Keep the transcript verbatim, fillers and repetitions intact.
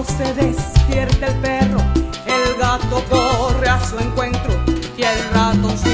no se despierta el perro, el gato corre a su encuentro y el ratón